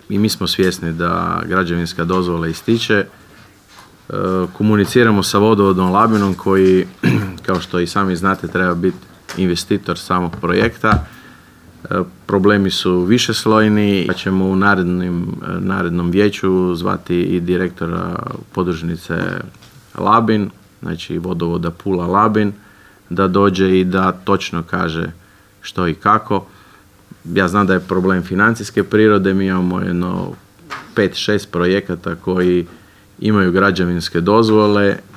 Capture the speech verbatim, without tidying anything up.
i mi smo svjesni da građevinska dozvola ističe. Komuniciramo sa vodovodom Labinom koji, kao što i sami znate, treba biti investitor samog projekta. Problemi su višeslojni, pa ćemo u narednim, narednom vijeću zvati i direktora podružnice Labin, znači vodovoda Pula Labin, da dođe i da točno kaže što i kako. Ja znam da je problem financijske prirode, mi imamo jedno pet šest projekata koji imaju građevinske dozvole